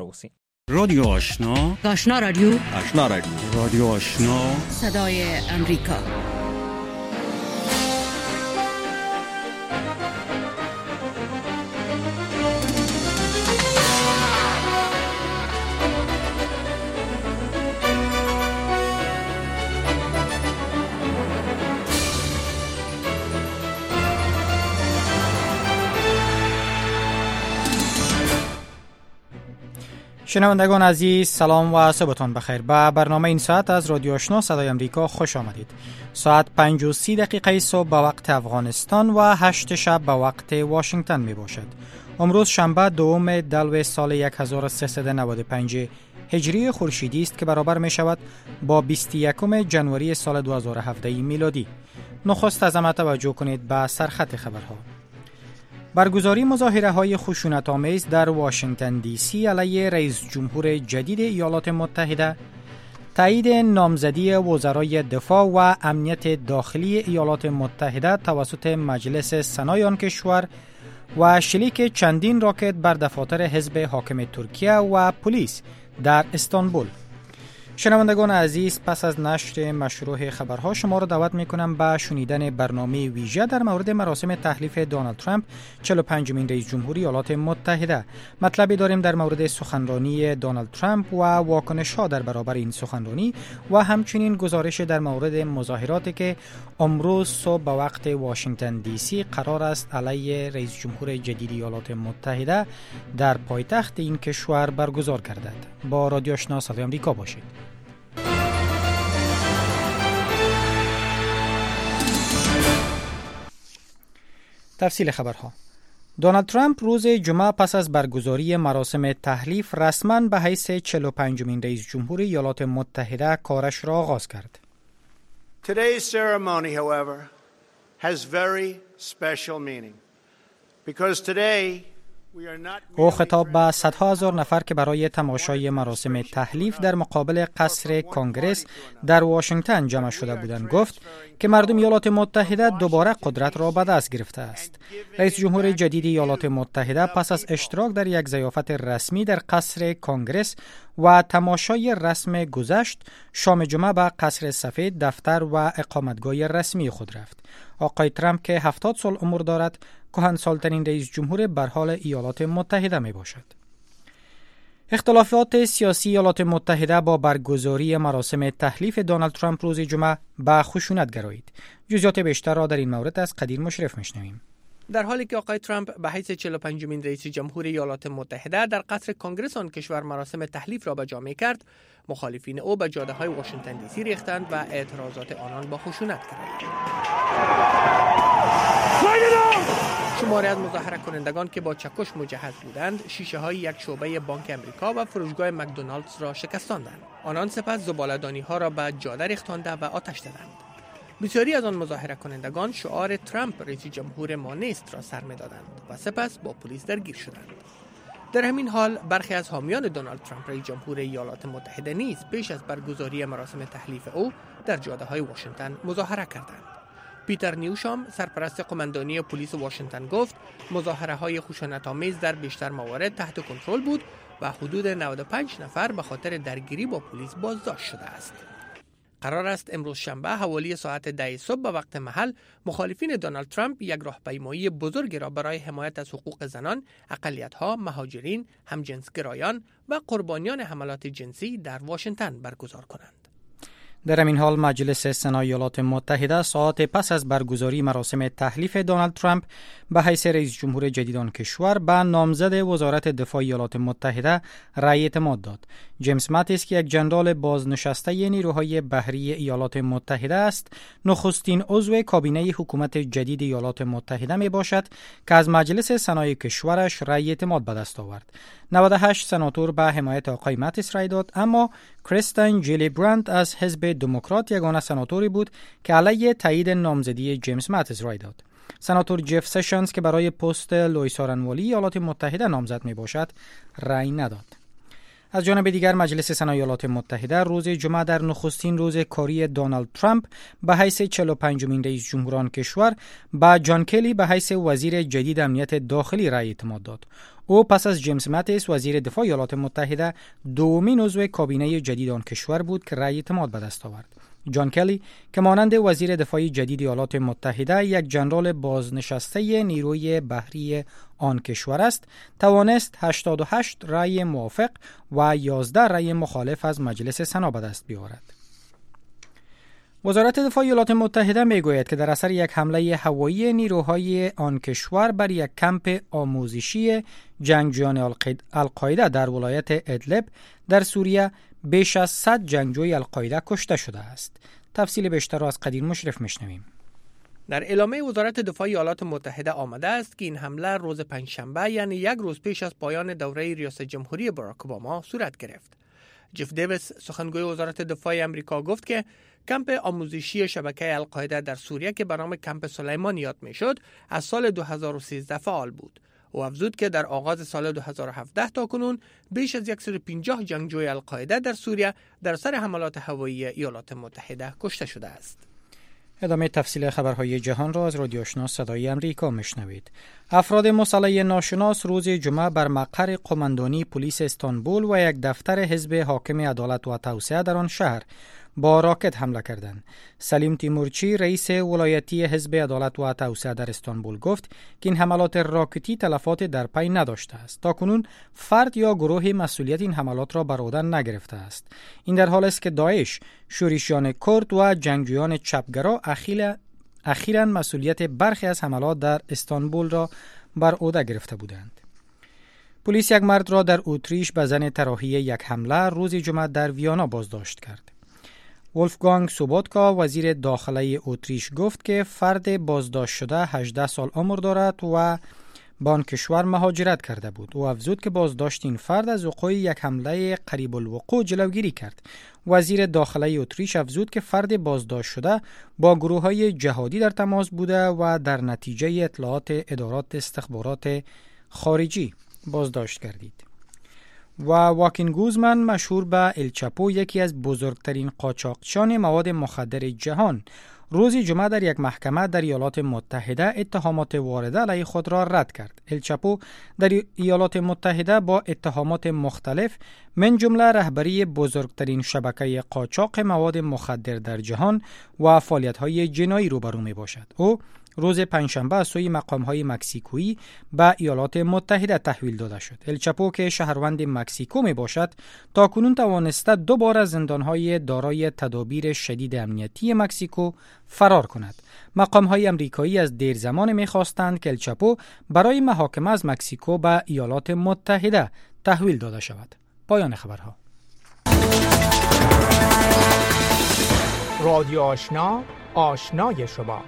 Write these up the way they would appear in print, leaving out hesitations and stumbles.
اوسین. رادیو آشنا، آشنا رادیو، آشنا رادیو، رادیو آشنا، صدای امریکا. شنوندگان عزیز، سلام و صبحتان بخیر. به برنامه این ساعت از رادیو آشنا صدای امریکا خوش آمدید. ساعت 5:30 صبح به وقت افغانستان و 8 شب به وقت واشنگتن می باشد. امروز شنبه دوم دلو سال 1395 هجری خورشیدی است که برابر می شود با 21 جنوری سال 2017 میلادی. نخست از همه توجه کنید به سرخط خبرها. برگزاری مظاهره‌های خشونت‌آمیز در واشنگتن دی سی علیه رئیس جمهور جدید ایالات متحده، تایید نامزدی وزرای دفاع و امنیت داخلی ایالات متحده توسط مجلس سنای آن کشور و شلیک چندین راکت بر دفاتر حزب حاکم ترکیه و پلیس در استانبول. شنوندگان عزیز، پس از نشر مشروع خبرها شما را دعوت می‌کنم به شنیدن برنامه ویژه در مورد مراسم تحلیف دونالد ترامپ 45مین رئیس جمهوری ایالات متحده. مطلبی داریم در مورد سخنرانی دونالد ترامپ و واکنش‌ها در برابر این سخنرانی و همچنین گزارش در مورد مظاهراتی که امروز صبح به وقت واشنگتن دی سی قرار است علیه رئیس جمهور جدید ایالات متحده در پایتخت این کشور برگزار گردد. با رادیو آشنا صدای آمریکا باشید. تفصیل خبرها. دونالد ترامپ روز جمعه پس از برگزاری مراسم تحلیف رسما به حیث 45مین رئیس جمهور ایالات متحده کارش را آغاز کرد. Today's ceremony, however, has very special meaning because today او خطاب به صدها هزار نفر که برای تماشای مراسم تحلیف در مقابل قصر کنگره در واشنگتن جمع شده بودند گفت که مردم ایالات متحده دوباره قدرت را به دست گرفته است. رئیس جمهور جدید ایالات متحده پس از اشتراک در یک ضیافت رسمی در قصر کنگره و تماشای رسم گذشت، شام جمعه به قصر سفید، دفتر و اقامتگاه رسمی خود رفت. آقای ترامپ که 70 سال عمر دارد، کهنسال‌ترین رئیس جمهور به حال ایالات متحده می باشد. اختلافات سیاسی ایالات متحده با برگزاری مراسم تحلیف دونالد ترامپ روز جمعه به خشونت گرایید. جزئیات بیشتر را در این مورد از قدیر مشرف میشنویم. در حالی که آقای ترامپ به حیث 45مین رئیس جمهور ایالات متحده در قصر کنگره آن کشور مراسم تحلیف را به جا کرد، مخالفین او به جاده‌های واشنگتن دی سی ریختند و اعتراضات آنان با خشونت گرایید. شماری از مظاهره کنندگان که با چکش مجهز بودند، شیشه های یک شعبه بانک امریکا و فروشگاه مکدونالدز را شکستاندند. آنان سپس زباله‌دانی ها را به جاده ریختانده و آتش دادند. بسیاری از آن مظاهره کنندگان شعار ترامپ رئیس جمهور ما نیست را سر می‌دادند و سپس با پلیس درگیر شدند. در همین حال برخی از حامیان دونالد ترامپ رئیس جمهور ایالات متحده نیز پیش از برگزاری مراسم تحلیف او در جاده‌های واشنگتن مظاهره کردند. پیتر نیوشام، سرپرست قماندانی پلیس واشنگتن، گفت مظاهره‌های خشونت‌آمیز در بیشتر موارد تحت کنترل بود و حدود 95 نفر به خاطر درگیری با پلیس بازداشت شده است. قرار است امروز شنبه حوالی ساعت 10 صبح به وقت محل مخالفین دونالد ترامپ یک راهپیمایی بزرگی را برای حمایت از حقوق زنان، اقلیت‌ها، مهاجرین، همجنسگرایان و قربانیان حملات جنسی در واشنگتن برگزار کنند. در این حال مجلس سنای ایالات متحده ساعات پس از برگزاری مراسم تحلیف دونالد ترامپ به حیث رئیس جمهور جدید آن کشور به نامزد وزارت دفاع ایالات متحده رأی اعتماد داد. جیمز ماتیس که یک جنرال بازنشسته نیروهای بحری ایالات متحده است، نخستین عضو کابینه حکومت جدید ایالات متحده می باشد که از مجلس سنای کشورش رأی اعتماد به دست آورد. 98 سناتور به حمایت آقای ماتیس رأی داد، اما کریستین جیلیبرند از حزب دموکرات یگانه سناتوری بود که علیه تایید نامزدی جیمز ماتیس رأی داد. سناتور جف سشنز که برای پست لوئیس آرنوالی ایالات متحده نامزد می باشد رأی نداد. از جانب دیگر مجلس سنا ایالات متحده روز جمعه در نخستین روز کاری دونالد ترامپ به حیث 45مین رئیس جمهور کشور به جان کلی به حیث وزیر جدید امنیت داخلی رأی اعتماد داد. او پس از جیمز ماتیس وزیر دفاع ایالات متحده دومین عضو کابینه جدید آن کشور بود که رأی اعتماد به دست آورد. جان کلی که مانند وزیر دفاع جدید ایالات متحده یک ژنرال بازنشسته نیروی بحری آن کشور است، توانست 88 رأی موافق و 11 رأی مخالف از مجلس سنا به دست بیاورد. وزارت دفاع ایالات متحده میگوید که در اثر یک حمله هوایی نیروهای آن کشور بر یک کمپ آموزشی جنگجویان القاعده در ولایت ادلب در سوریه بیش از 100 جنگجوی القاعده کشته شده است. تفصیل بیشتر را از قدیر مشرف میشنویم. در اعلامیه وزارت دفاع ایالات متحده آمده است که این حمله روز پنجشنبه یعنی یک روز پیش از پایان دوره ریاست جمهوری باراک اوباما صورت گرفت. جف دیویس سخنگوی وزارت دفاع آمریکا گفت که کمپ آموزشی شبکه القاعده در سوریه که به نام کمپ سلیمان یاد میشد از سال 2013 فعال بود. او افزود که در آغاز سال 2017 تا کنون بیش از 150 جنگجوی القاعده در سوریه در سر حملات هوایی ایالات متحده کشته شده است. ادامه تفصیل خبرهای جهان را از رادیو آشنا صدای امریکا میشنوید. افراد مسلح ناشناس روز جمعه بر مقر قماندانی پلیس استانبول و یک دفتر حزب حاکم عدالت و توسعه در آن شهر با راکت حمله کردند. سلیم تیمورچی رئیس ولایتی حزب عدالت و توسعه در استانبول گفت که این حملات راکتی تلفات در پی نداشته است. تاکنون فرد یا گروه مسئولیت این حملات را بر عهده نگرفته است. این در حالی است که داعش، شورشیان کرد و جنگجویان چپگرا اخیراً مسئولیت برخی از حملات در استانبول را بر عهده گرفته بودند. پلیس یک مرد را در اتریش به زن طراحی یک حمله روز جمعه در ویانا بازداشت کرد. ولفگانگ سوبوتکا وزیر داخلی اتریش گفت که فرد بازداشت شده 18 سال عمر دارد و به آن کشور مهاجرت کرده بود. او افزود که بازداشت این فرد از وقوع یک حمله قریب الوقوع جلوگیری کرد. وزیر داخلی اتریش افزود که فرد بازداشت شده با گروه‌های جهادی در تماس بوده و در نتیجه اطلاعات ادارات استخبارات خارجی بازداشت گردید. و واکین گوزمن مشهور به الچاپو یکی از بزرگترین قاچاقچیان مواد مخدر جهان روز جمعه در یک محکمه در ایالات متحده اتهامات وارده علیه خود را رد کرد. الچاپو در ایالات متحده با اتهامات مختلف من جمله رهبری بزرگترین شبکه قاچاق مواد مخدر در جهان و فعالیت‌های جنایی روبرو می‌باشد. او روز پنجشنبه از سوی مقام‌های مکزیکویی به ایالات متحده تحویل داده شد. الچاپو که شهروند مکزیکو می باشد تاکنون توانسته 2 بار از زندان‌های دارای تدابیر شدید امنیتی مکزیکو فرار کند. مقام‌های آمریکایی از دیر زمان می‌خواستند که الچاپو برای محاکمه از مکزیکو به ایالات متحده تحویل داده شود. پایان خبرها. رادیو آشنا، آشنای شما.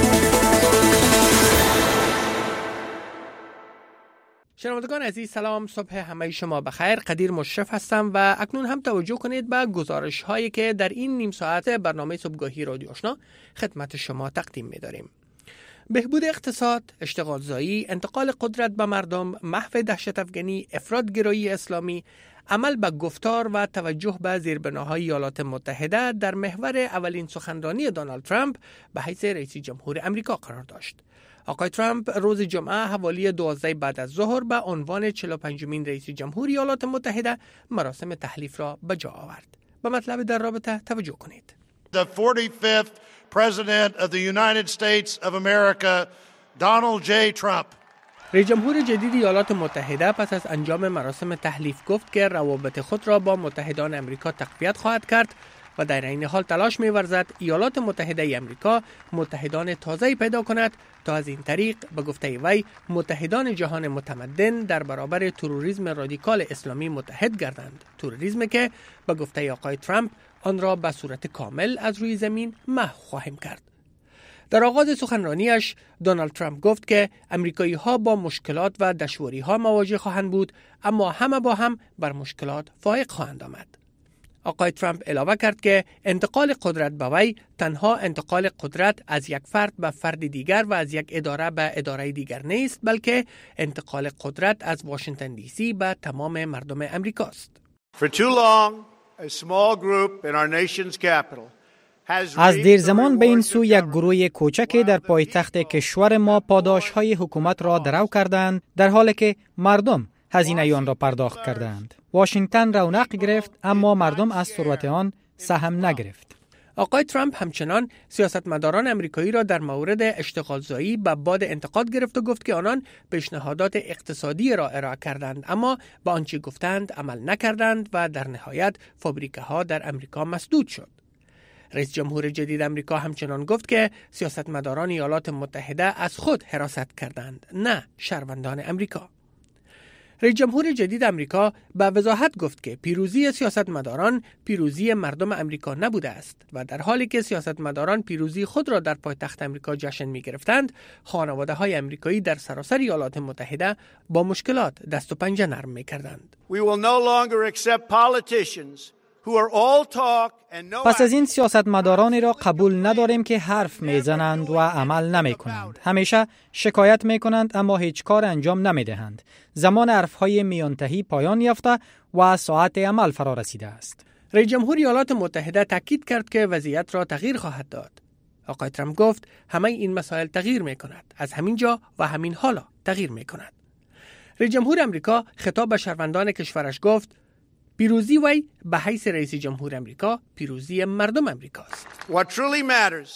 شنوندگان عزیز سلام، صبح همه شما بخیر. قدیر مشرف هستم و اکنون هم توجه کنید به گزارش هایی که در این نیم ساعت برنامه صبحگاهی رادیو آشنا خدمت شما تقدیم می داریم. بهبود اقتصاد، اشتغال زایی، انتقال قدرت به مردم، محو دهشت افغانی، افراطگرایی اسلامی، عمل به گفتار و توجه به زیربناهای ایالات متحده در محور اولین سخنرانی دونالد ترامپ به حیث رئیس جمهور آمریکا قرار داشت. آقای ترامپ روز جمعه حوالی 12 بعد از ظهر به عنوان 45مین رئیس جمهور ایالات متحده مراسم تحلیف را به جا آورد. به مطلب در رابطه توجه کنید. The 45th President of the United States of America, Donald J. Trump. رئیس جمهور جدید ایالات متحده پس از انجام مراسم تحلیف گفت که روابط خود را با متحدان آمریکا تقویت خواهد کرد و در این حال تلاش می‌ورزد ایالات متحده آمریکا متحدان تازه‌ای پیدا کند تا از این طریق به گفته وی متحدان جهان متمدن در برابر تروریسم رادیکال اسلامی متحد گردند. تروریسمی که به گفته آقای ترامپ آن را به صورت کامل از روی زمین محو خواهیم کرد. در آغاز سخنرانیش دونالد ترامپ گفت که امریکایی‌ها با مشکلات و دشواری‌ها مواجه خواهند بود، اما همه با هم بر مشکلات فائق خواهند آمد. آقای ترامپ علاوه کرد که انتقال قدرت به وی تنها انتقال قدرت از یک فرد به فرد دیگر و از یک اداره به اداره دیگر نیست، بلکه انتقال قدرت از واشنگتن دی سی به تمام مردم امریکاست. For too long, a small group in our nation's capital از دیر زمان به این سو یک گروه کوچکی در پایتخت کشور ما پاداش‌های حکومت را درو کردند، در حالی که مردم هزینه آن را پرداخت کردند. واشنگتن رونق گرفت اما مردم از ثروت آن سهم نگرفت. آقای ترامپ همچنان سیاستمداران امریکایی را در مورد اشتغالزایی به باد انتقاد گرفت و گفت که آنان پیشنهادات اقتصادی را ارائه کردند اما به آنچه گفتند عمل نکردند و در نهایت فابریکه‌ها در امریکا مسدود شد. رئیس جمهور جدید امریکا همچنان گفت که سیاستمداران ایالات متحده از خود حراست کردند، نه شهروندان امریکا. رئیس جمهور جدید امریکا به وضاحت گفت که پیروزی سیاستمداران پیروزی مردم امریکا نبوده است و در حالی که سیاستمداران پیروزی خود را در پایتخت امریکا جشن می‌گرفتند، خانواده‌های امریکایی در سراسر ایالات متحده با مشکلات دست و پنجه نرم می‌کردند. We will no longer accept politicians who are all talk and no پس از این سیاستمدارانی را قبول نداریم که حرف میزنند و عمل نمیکنند. همیشه شکایت میکنند اما هیچ کار انجام نمیدهند. زمان حرفهای میانتهی پایان یافته و ساعت عمل فرا رسیده است. رئیس جمهور ایالات متحده تاکید کرد که وضعیت را تغییر خواهد داد. آقای ترامپ گفت همه این مسائل تغییر میکند. از همین جا و همین حالا تغییر میکند. رئیس جمهور امریکا خطاب به شهروندان کشورش گفت پیروزی وی به حیث رئیس جمهور امریکا پیروزی مردم امریکاست. What truly matters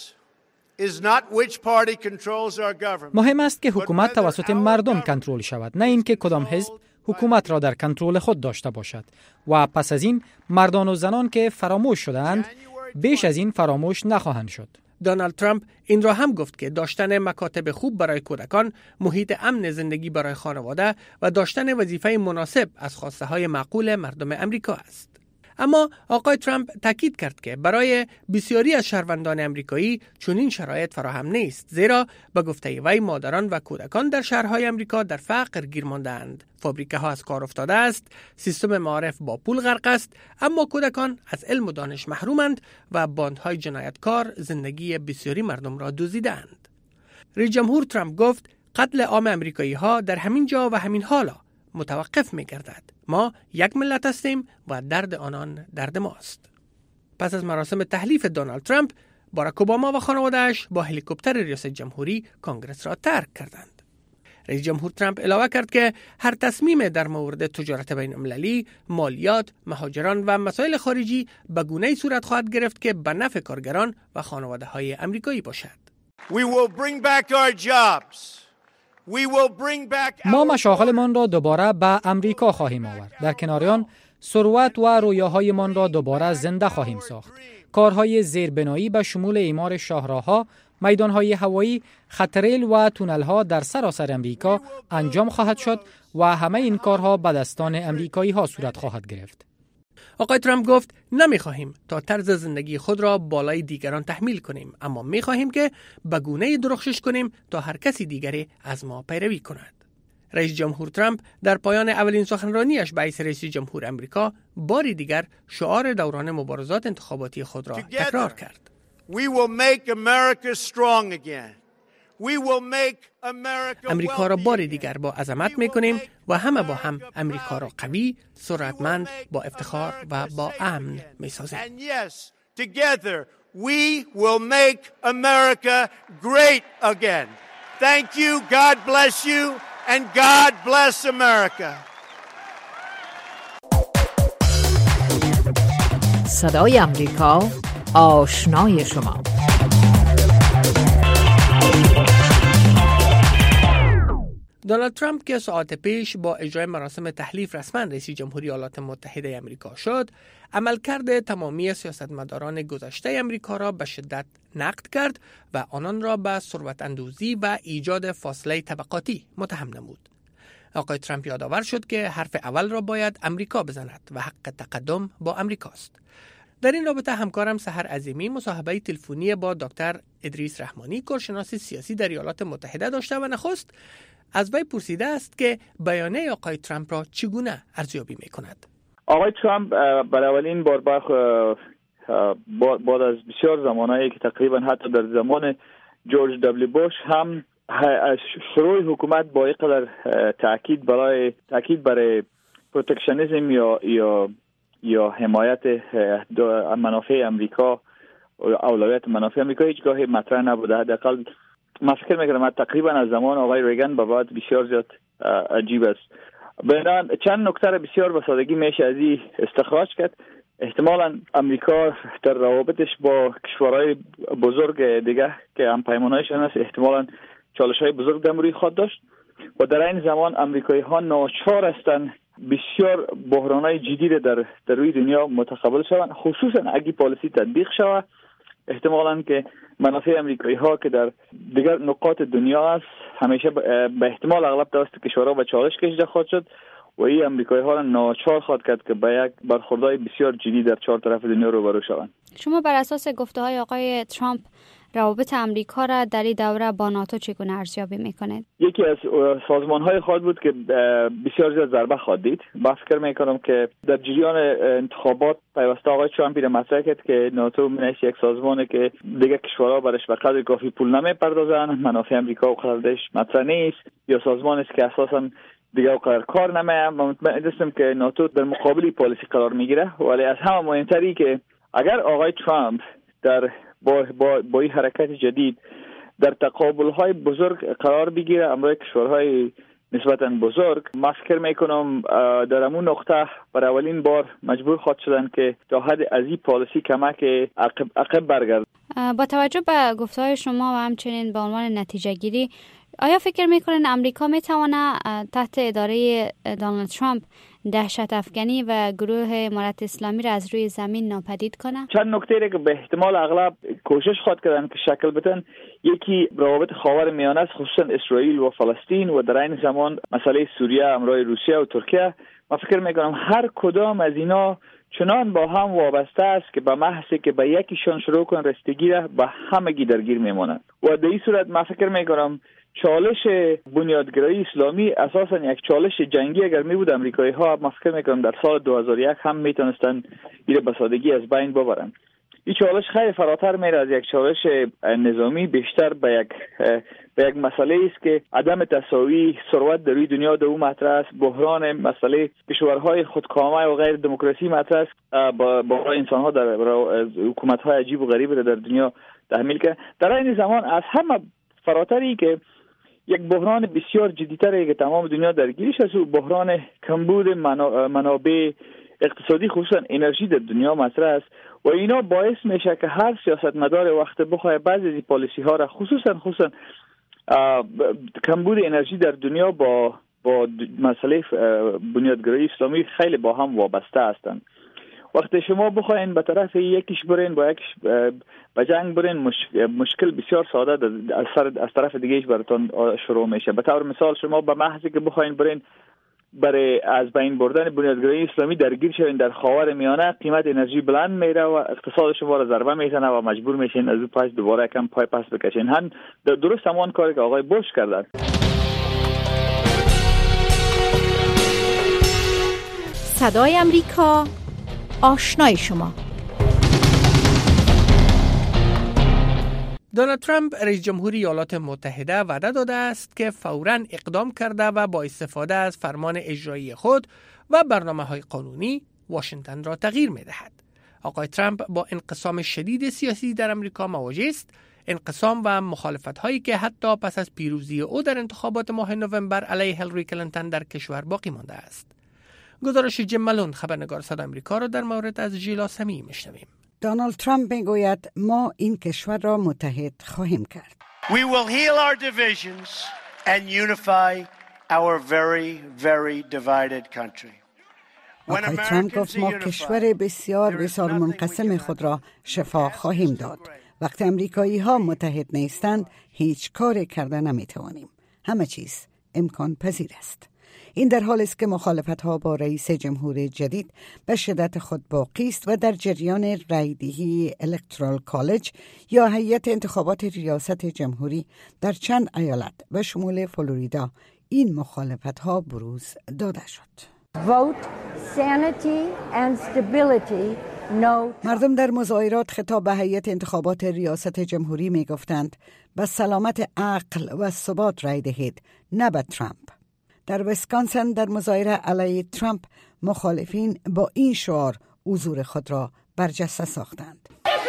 is not which party controls our government. مهم است که حکومت توسط مردم کنترل شود، نه اینکه کدام حزب حکومت را در کنترل خود داشته باشد. و پس از این مردان و زنان که فراموش شدند بیش از این فراموش نخواهند شد. دونالد ترامپ این را هم گفت که داشتن مکاتب خوب برای کودکان، محیط امن زندگی برای خانواده و داشتن وظیفه مناسب از خواسته های معقول مردم امریکا است. اما آقای ترامپ تاکید کرد که برای بسیاری از شهروندان امریکایی چنین شرایط فراهم نیست، زیرا به گفته وی مادران و کودکان در شهرهای امریکا در فقر گیر مانده‌اند. فابریکه ها از کار افتاده است، سیستم معارف با پول غرق است، اما کودکان از علم و دانش محرومند و باندهای جنایتکار زندگی بسیاری مردم را دزدیدند. رئیس جمهور ترامپ گفت قتل عام امریکایی ها در همین جا و همین حالا متوقف می گردد. ما یک ملت هستیم و درد آنان درد ماست. پس از مراسم تحلیف دونالد ترامپ، باراک اوباما و خانواده‌اش با هلیکوپتر ریاست جمهوری کنگرس را ترک کردند. رئیس جمهور ترامپ علاوه کرد که هر تصمیم در مورد تجارت بین المللی، مالیات، مهاجران و مسائل خارجی به گونه‌ای صورت خواهد گرفت که به نفع کارگران و خانواده‌های امریکایی باشد. We will bring back our jobs. ما مشاغلمان را دوباره به امریکا خواهیم آورد. در کنار آن ثروت و رویاهایمان را دوباره زنده خواهیم ساخت. کارهای زیربنایی به شمول اعمار شاهراه‌ها، میدانهای هوایی، خط ریل و تونل‌ها در سراسر امریکا انجام خواهد شد و همه این کارها به دستان امریکایی‌ها صورت خواهد گرفت. آقای ترامپ گفت نمی‌خواهیم تا طرز زندگی خود را بالای دیگران تحمیل کنیم، اما می‌خواهیم که به گونه‌ای درخشش کنیم تا هر کسی دیگری از ما پیروی کند. رئیس جمهور ترامپ در پایان اولین سخنرانیش به حیث رئیس جمهور امریکا باری دیگر شعار دوران مبارزات انتخاباتی خود را تکرار کرد. We will make America strong again. امریکا را بار دیگر با عظمت می‌کنیم و همه با هم امریکا را قوی، ثروتمند، با افتخار و با امن می‌سازیم. And yes, together we will make America great again. Thank you, God bless you, and God bless America. صدای امریکا، آشنای شما. دونالد ترامپ که ساعت پیش با اجرای مراسم تحلیف رسما رئیس جمهوری ایالات متحده آمریکا شد، عملکرد تمامی سیاستمداران گذشته آمریکا را به شدت نقد کرد و آنان را به ثروت اندوزی و ایجاد فاصله طبقاتی متهم نمود. آقای ترامپ یادآور شد که حرف اول را باید امریکا بزند و حق تقدم با امریکاست. در این رابطه همکارم سحر عظیمی مصاحبه تلفنی با دکتر ادریس رحمانی، کارشناس سیاسی در ایالات متحده داشته و نخست از وی پرسیده است که بیانیه آقای ترامپ را چگونه ارزیابی می‌کند. آقای ترامپ برای اولین بار بعد از بسیار زمانهایی که تقریبا حتی در زمان جورج دبلیو بوش هم شروع حکومت با اینقدر تاکید برای پروتکشنیسم یا یا حمایت منافع امریکا و اولویت منافع امریکا هیچگاه مطرح نبوده. حداقل من فکر میکنم تقریبا از زمان آقای ریگن به بعد بسیار زیاد عجیب است. بنابراین چند نکته بسیار به سادگی میشه از این استخراج کرد. احتمالاً امریکا در روابطش با کشورهای بزرگ دیگه که هم پیمانهایشان است احتمالاً چالش‌های بزرگ در روی خود داشت و در این زمان امریکایی‌ها ناچار هستند بسیار بحران‌های جدی در روی دنیا متقابل شوند، خصوصاً اگه پالیسی تطبیق شود. احتمالاً که منافع امریکایی‌ها که در دیگر نقاط دنیا است همیشه به احتمال اغلب توسط کشورها به چالش کشیده خواهد شد و این امریکایی‌ها را ناچار خواهد کرد که به یک برخوردهای بسیار جدی در چهار طرف دنیا روبرو شوند. شما بر اساس گفته‌های آقای ترامپ روابط امریکا را در این دوره با ناتو چگونه ارزیابی میکنید؟ یکی از سازمان‌های خواهد بود که بسیار زیاد ضربه خواهد دید. من فکر میکنم که در جریان انتخابات پیوسته آقای ترامپ را مطرح کرد که ناتو منش یک سازمانی که دیگه کشورها برش به قدر کافی پول نمیپردازن، منافع امریکا و قدرش مطرح نیست، یا سازمانی است که اساساً دیگه قرار کار نمیه. من مطمئن هستم که ناتو در مقابل پالیسی قرار میگیره، ولی از همه مهمتری که اگر آقای ترامپ در با این حرکت جدید در تقابل‌های بزرگ قرار بگیره امروی کشورهای نسبتاً بزرگ، من فکر میکنم در همون نقطه برای اولین بار مجبور خواهد شدن که تا حد از این پالیسی کمک عقب برگرد. با توجه به گفته‌های شما و همچنین به عنوان نتیجه گیری، آیا فکر میکنین امریکا میتونه تحت اداره دونالد ترامپ دهشت افکنی و گروه امارت اسلامی را از روی زمین ناپدید کنه؟ چند نکته که به احتمال اغلب کوشش خواهد کردن که شکل بدن. یکی روابط خاورمیانه است، خصوصا اسرائیل و فلسطین، و در این زمان مسئله سوریه همراه روسیه و ترکیه. من فکر میکنم هر کدام از اینا چنان با هم وابسته است که به محض که به یکیشان شروع کن رستگی را به همگی درگیر میمونند و در این صورت من فکر میکنم چالش بنیادگرایی اسلامی اساساً یک چالش جنگی اگر می بود امریکایی ها، من فکر میکنم در سال 2001 هم میتونستن این به سادگی از بین ببرن. این چالش خیلی فراتر میره از یک چالش نظامی، بیشتر به یک مسئله است که عدم تساوی ثروت در روی دنیا در اون مطرح است. بحران مسئله کشورهای خودکامه و غیر دموکراسی مطرح است. با انسان‌ها در حکومت‌های عجیب و غریب در دنیا تحمیل کرد. در این زمان از همه فراتری که یک بحران بسیار جدی‌تری که تمام دنیا درگیرش است، بحران کمبود منابع اقتصادی خصوصا انرژی در دنیا مطرح است و اینا باعث میشه که هر سیاستمدار وقت بخواه بعضی از پالیسی ها را خصوصا کمبود انرژی در دنیا با مسئله بنیادگرایی اسلامی خیلی با هم وابسته هستند. وقتی شما بخواین به طرف یکیش برین با یکیش به جنگ برین، مشکل بسیار ساده از طرف دیگهش براتون شروع میشه. به طور مثال شما به محضی که بخواین برین برای از بین بردن بنیادگرایی اسلامی درگیر شوین در خاورمیانه، قیمت انرژی بلند میره و اقتصاد شما را ضربه میزنه و مجبور میشین از اون پس دوباره کم پای پس بکشین. هم درست همان کاری که آقای بوش کردن. صدای امریکا، آشنای شما. دونالد ترامپ رئیس جمهوری ایالات متحده وعده داده است که فوراً اقدام کرده و با استفاده از فرمان اجرایی خود و برنامه‌های قانونی واشنگتن را تغییر می‌دهد. آقای ترامپ با انقسام شدید سیاسی در امریکا مواجه است، انقسام و مخالفت‌هایی که حتی پس از پیروزی او در انتخابات ماه نوامبر علیه هیلاری کلینتون در کشور باقی مانده است. گزارش جیم ملون خبرنگار صدای آمریکا را در مورد از ژیلا سمی می‌شنویم. دونالد ترامپ میگوید ما این کشور را متحد خواهیم کرد. We will heal our divisions and unify our very, very divided country. آقای ترامپ گفت ما کشور بسیار منقسم خود را شفا خواهیم داد. وقتی امریکایی ها متحد نیستند هیچ کاری کرده نمیتوانیم. همه چیز امکان پذیر است. این در حالی است که مخالفت‌ها با رئیس جمهور جدید به شدت خود باقی است و در جریان رایدهی الکترال کالج یا هیئت انتخابات ریاست جمهوری در چند ایالت و شمول فلوریدا این مخالفت‌ها بروز داده شد. Vote, sanity and stability. مردم در مظاهرات خطاب به هیئت انتخابات ریاست جمهوری می گفتند به سلامت عقل و ثبات رای دهید، نه به ترامپ. در ویسکانسن در مظاهره علیه ترامپ مخالفین با این شعار حضور خود را برجسته ساختند.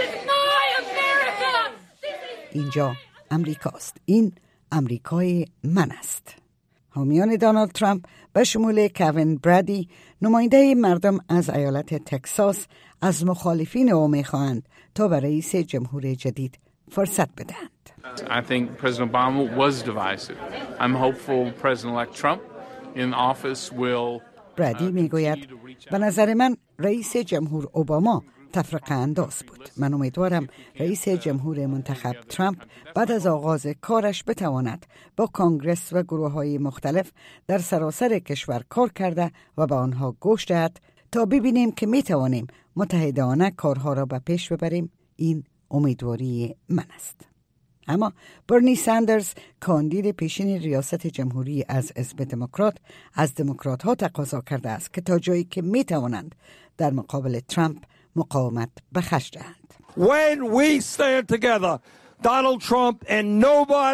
اینجا امریکاست. این امریکای من است. حامیان دونالد ترامپ به شمول کوین برادی، نماینده مردم از ایالت تگزاس، از مخالفین او می‌خواهند تا به رئیس جمهور جدید فرصت بدهند. I think President Obama was divisive. I'm hopeful President-elect Trump in office will برادی میگوید به نظر من رئیس جمهور اوباما تفرقه انداز بود. من امیدوارم رئیس جمهور منتخب ترامپ بعد از آغاز کارش بتواند با کانگرس و گروه‌های مختلف در سراسر کشور کار کرده و به آنها گوش دهد تا ببینیم که میتوانیم متحدانه کارها را به پیش ببریم. این امیدواری من است. اما برنی ساندرز، کاندید پیشین ریاست جمهوری از حزب دموکرات، از دموکرات ها تقاضا کرده است که تا جایی که می توانند در مقابل ترامپ مقاومت به خرج دهند. When we stand together, Donald Trump and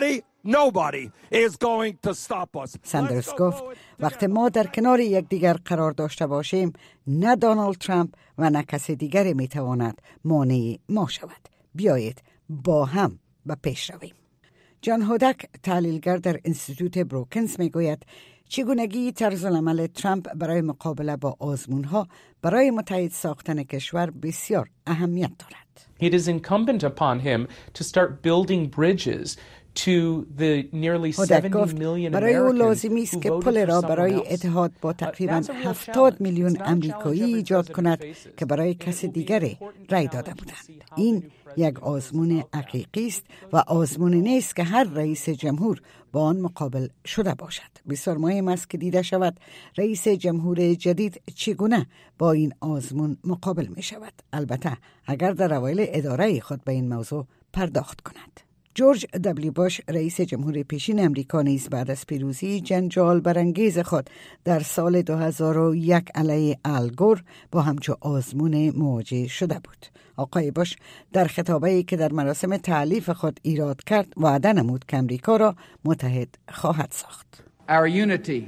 nobody is going to stop us. ساندرز گفت وقتی ما در کنار یکدیگر قرار داشته باشیم، نه دونالد ترامپ و نه کسی دیگری می تواند مانع ما شود. بیایید با هم به پیش رویم. جان هودک، تحلیلگر در انستیتوت بروکینز، میگوید چگونگی طرز العمل ترامپ برای مقابله با آزمونها برای متحد ساختن کشور بسیار اهمیت دارد. It is incumbent upon him to start building bridges to the nearly 70 million برای او Americans لازمی است که پل را برای اتحاد با تقریباً 70 میلیون امریکایی ایجاد کند که برای کسی دیگری رای داده بودند. این یک آزمون حقیقی است و آزمون نیست که هر رئیس جمهور با آن مقابل شده باشد. بسیار مهم است که دیده شود رئیس جمهور جدید چگونه با این آزمون مقابل می شود. البته اگر در اوایل اداره خود به این موضوع پرداخت کند. جورج دبلیو بوش، رئیس جمهور پیشین امریکا، نیز بعد از پیروزی جنجال برانگیز خود در سال 2001 علیه آل گور با همچو آزمون مواجه شده بود. آقای بوش در خطابه‌ای که در مراسم تألیف خود ایراد کرد وعده نمود که امریکا را متحد خواهد ساخت. Our unity,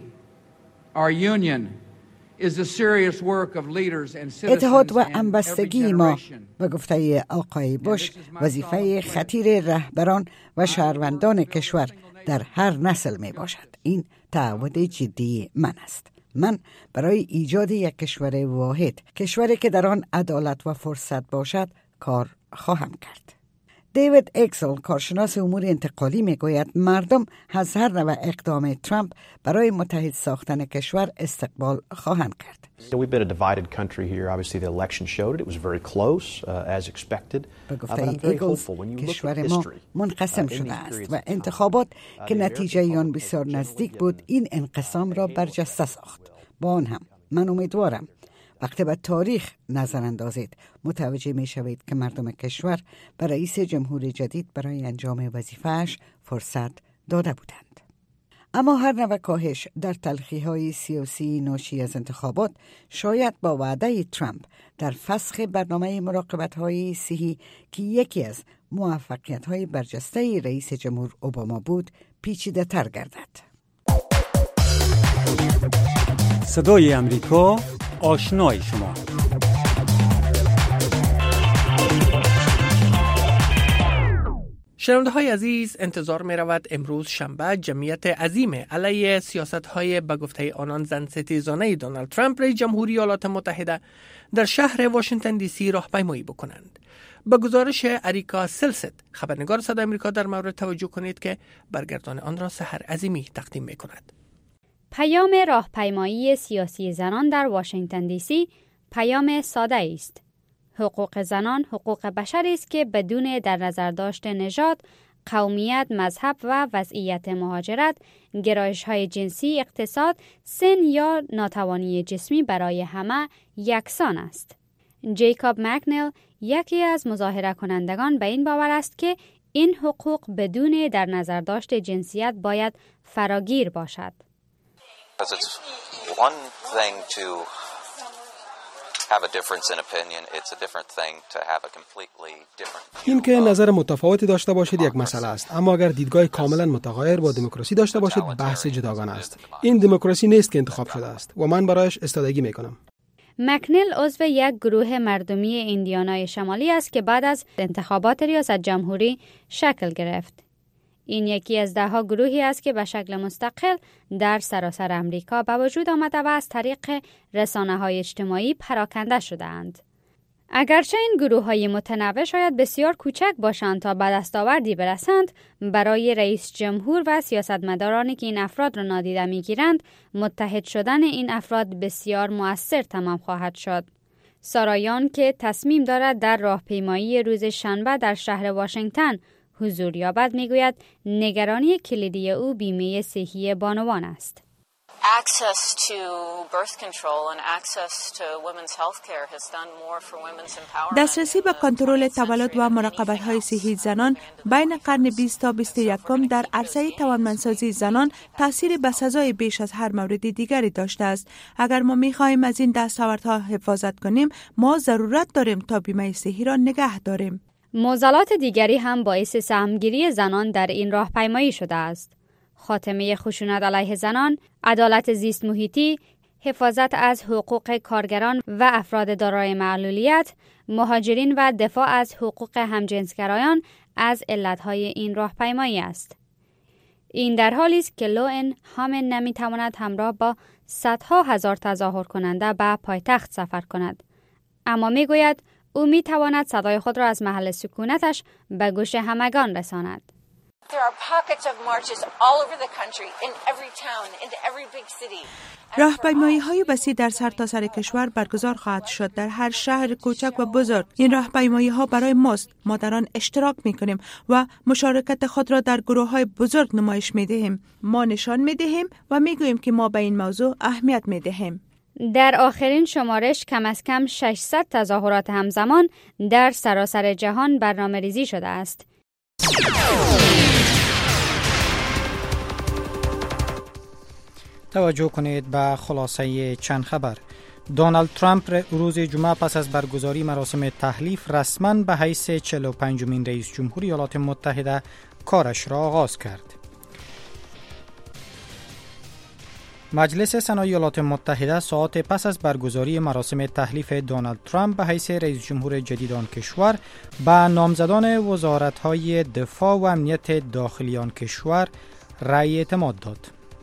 our union is the serious work of leaders and citizens. اتحاد و همبستگی ما، به گفته آقای بوش، وظیفه خطیر رهبران و شهروندان کشور در هر نسل می باشد. این تعهد جدی من است. من برای ایجاد یک کشور واحد، کشوری که در آن عدالت و فرصت باشد، کار خواهم کرد. دیوید اکسل، کارشناس امور انتقالی، میگوید مردم از هر نوع اقدام ترامپ برای متحد ساختن کشور استقبال خواهند کرد. We've been a divided country here. Obviously the election showed it. It was very close as expected. But I'm very hopeful when you look at history. منقسم شده است و انتخابات که نتیجه آن بسیار نزدیک بود این انقسام را برجسته ساخت. با آن هم من امیدوارم وقتی به تاریخ نظر اندازید متوجه می شوید که مردم کشور به رئیس جمهور جدید برای انجام وظیفه‌اش فرصت داده بودند. اما هر نوع کاهش در تلخی‌های سیاسی ناشی از انتخابات شاید با وعده ترامپ در فسخ برنامه مراقبت‌های صحی که یکی از موفقیت‌های برجسته رئیس جمهور اوباما بود پیچیده‌تر گردد. صدای امریکا، آشنای شما. شنونده های عزیز، انتظار می رود امروز شنبه جمعیت عظیم علیه سیاست های به گفته آنان زن ستیزانه دونالد ترامپ رئیس جمهوری ایالات متحده در شهر واشنگتن دی سی راهپیمایی بکنند. به گزارش اریکا سلست، خبرنگار صدای امریکا، در مورد توجه کنید که برگردان آن را سحر عظیمی تقدیم می کند. پیام راهپیمایی سیاسی زنان در واشنگتن دی سی پیام ساده است. حقوق زنان حقوق بشری است که بدون در نظر داشت نژاد، قومیت، مذهب و وضعیت مهاجرت، گرایش‌های جنسی، اقتصاد، سن یا ناتوانی جسمی برای همه یکسان است. جیکاب مکنیل، یکی از مظاهره کنندگان، به این باور است که این حقوق بدون در نظر داشت جنسیت باید فراگیر باشد. It's one thing to have a difference in opinion. It's a different thing to have a completely different. این که نظر متفاوتی داشته باشید یک مسئله است، اما اگر دیدگاه کاملا متغایر با دموکراسی داشته باشید بحث جداگانه است. این دموکراسی نیست که انتخاب شده است و من برایش استادگی میکنم. مکنیل عضو یک گروه مردمی ایندیانای شمالی است که بعد از انتخابات ریاست جمهوری شکل گرفت. این یکی از 10 گروهی است که به شکل مستقل در سراسر امریکا به وجود آمده و از طریق رسانه‌های اجتماعی پراکنده شده‌اند. اگرچه این گروه‌های متنوع شاید بسیار کوچک باشند تا به دستاوردی برسند، برای رئیس جمهور و سیاستمدارانی که این افراد را نادیده می‌گیرند، متحد شدن این افراد بسیار مؤثر تمام خواهد شد. سارا یان که تصمیم دارد در راهپیمایی روز شنبه در شهر واشنگتن حضور یابد میگوید نگرانی کلیدی او بیمه صحی بانوان است. Access to birth control and access to women's health care has done more for women's empowerment. دسترسی به کنترل تولد و مراقبت‌های صحی زنان بین قرن 20 تا 21 در عرصه توانمندسازی زنان تأثیر بسزای بیش از هر مورد دیگری داشته است. اگر ما می‌خواهیم از این دستاوردها حفاظت کنیم، ما ضرورت داریم تا بیمه صحی را نگه داریم. معضلات دیگری هم باعث سهمگیری زنان در این راهپیمایی شده است. خاتمه خشونت علیه زنان، عدالت زیست محیطی، حفاظت از حقوق کارگران و افراد دارای معلولیت، مهاجرین و دفاع از حقوق همجنسگرایان از علتهای این راهپیمایی است. این در حالی است که لوئن هامن نمیتواند همراه با صدها هزار تظاهر کننده به پایتخت سفر کند. اما میگوید او میتواند صدای خود را از محل سکونتش به گوش همگان رساند. راهپیمایی‌های وسیع در سرتاسر کشور برگزار خواهد شد در هر شهر کوچک و بزرگ. این راهپیمایی‌ها برای ماست. ما در آن اشتراک می‌کنیم و مشارکت خود را در گروه‌های بزرگ نمایش می‌دهیم. ما نشان می‌دهیم و می‌گوییم که ما به این موضوع اهمیت می‌دهیم. در آخرین شمارش کم از کم 600 تظاهرات همزمان در سراسر جهان برنامه‌ریزی شده است. توجه کنید به خلاصه چند خبر. دونالد ترامپ روز جمعه پس از برگزاری مراسم تحلیف رسما به حیث 45مین رئیس جمهور ایالات متحده کارش را آغاز کرد. مجلس سنا ایالات متحده ساعات پس از برگزاری مراسم تحلیف دونالد ترامپ به حیث رئیس جمهور جدید آن کشور به نامزدان وزارت‌های دفاع و امنیت داخلی آن کشور رأی اعتماد داد.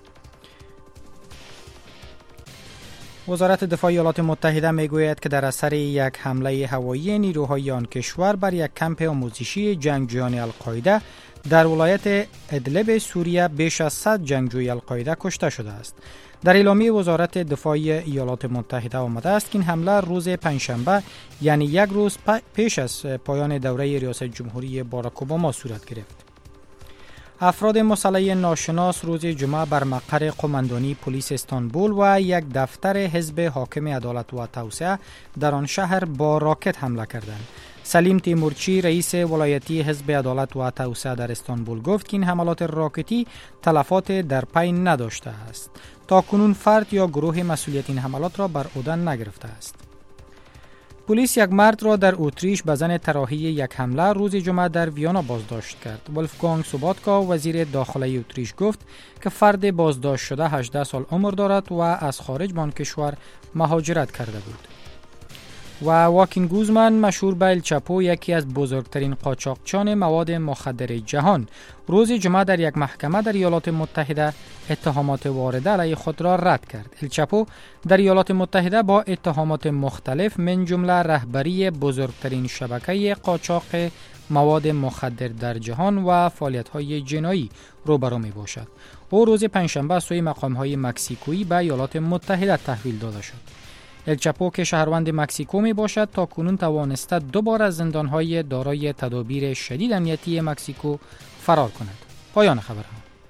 وزارت دفاع ایالات متحده میگوید که در اثر یک حمله هوایی نیروهای آن کشور بر یک کمپ آموزشی جنگجویان القاعده در ولایت ادلب سوریه بیش از 100 جنگجوی القاعده کشته شده است. در اعلامیه وزارت دفاع ایالات متحده آمده است که این حمله روز پنجشنبه یعنی یک روز پیش از پایان دوره ریاست جمهوری باراک اوباما صورت گرفت. افراد مسلح ناشناس روز جمعه بر مقر قماندانی پلیس استانبول و یک دفتر حزب حاکم عدالت و توسعه در آن شهر با راکت حمله کردند. سلیم تیمورچی رئیس ولایتی حزب عدالت و توسعه در استانبول گفت که این حملات راکتی تلفات در پی نداشته است. تاکنون فرد یا گروه مسئولیت این حملات را بر عهده نگرفته است. پلیس یک مرد را در اتریش به زن طراحی یک حمله روز جمعه در ویانا بازداشت کرد. ولفگانگ سوباتکا وزیر داخلی اتریش گفت که فرد بازداشت شده 18 سال عمر دارد و از خارج به آن کشور مهاجرت کرده بود. و واکین گوزمن مشهور به الچاپو یکی از بزرگترین قاچاقچیان مواد مخدر جهان روز جمعه در یک محکمه در ایالات متحده اتهامات وارده علیه خود را رد کرد. الچاپو در ایالات متحده با اتهامات مختلف من جمله رهبری بزرگترین شبکه قاچاق مواد مخدر در جهان و فعالیت‌های جنایی روبرو میباشد. او روز پنجشنبه سوی مقام‌های مکزیکویی به ایالات متحده تحویل داده شد. الچاپو که شهروند مکزیکو می باشد تا کنون توانسته 2 بار از زندانهای دارای تدابیر شدید امنیتی مکزیکو فرار کند. پایان خبرها.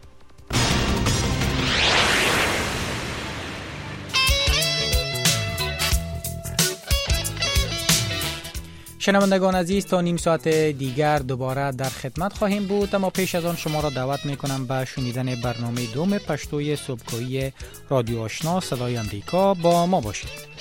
شنوندگان عزیز تا نیم ساعت دیگر دوباره در خدمت خواهیم بود، اما پیش از آن شما را دعوت می کنم به شنیدن برنامه دوم پشتوی صبحگاهی رادیو آشنا صدای امریکا با ما باشید.